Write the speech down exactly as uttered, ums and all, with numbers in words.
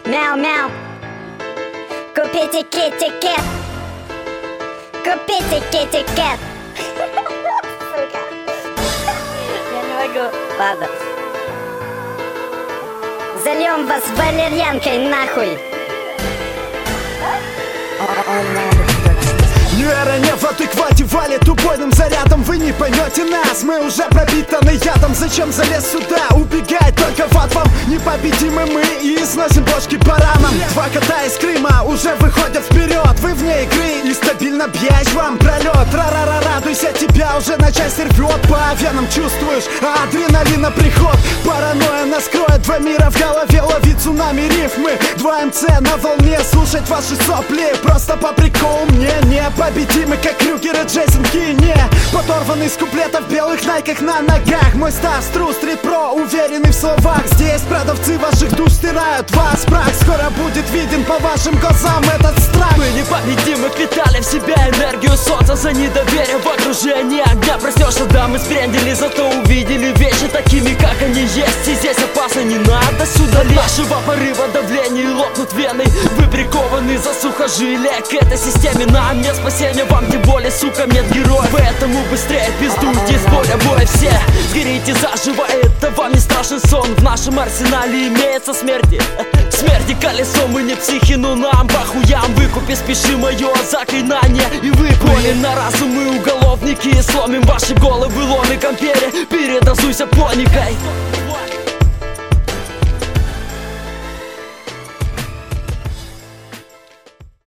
Мяу-мяу. Купите китикет. Купите китикет. Сука. Я не могу. Ладно. Зальем вас валерьянкой нахуй. Вера не в адеквате валит убойным зарядом. Вы не поймете нас, мы уже пропитаны ядом. Зачем залез сюда, убегает только в ад. Вам непобедимы мы и сносим бошки по рамам. Два кота из Крыма уже выходят вперед. Вы вне игры и стабильно бьешь вам пролет. Ра-ра-ра, радуйся, тебя уже на части рвет. По венам чувствуешь, а адреналина приход. Паранойя нас кроет, два мира в голове. Ловит цунами рифмы, два эм цэ на волне. Слушать ваши сопли, просто по приколу мне не победимы, как Крюгер и Джейсон Кинни. Подорванный с куплетов в белых найках на ногах. Мой став, стру, стрит про, уверенный в словах. Здесь продавцы ваших душ стирают вас прах. Скоро будет виден по вашим глазам этот страх. Мы непобедимы, впитали в себя энергию солнца. За недоверие в окружении огня. Проснешься, да, мы сбрендили, зато увидели вещи такими, как они есть. И здесь опасно, не надо сюда лезть. Нашего порыва давления лопнут вены. Вы прикованы за сухожилие к этой системе. Нам нет спасения, вам тем более, сука, нет героев. Поэтому быстрее пиздуйте, с поля боя все. Сгорите заживо, это вам не страшный сон. В нашем арсенале имеется смерти. Смерти колесо, мы не психи, но нам похуям. Выкупе спеши мое заклинание. И вы поняли на разум, мы уголовники. Сломим ваши головы ломиком перья. Передозуйся поникой.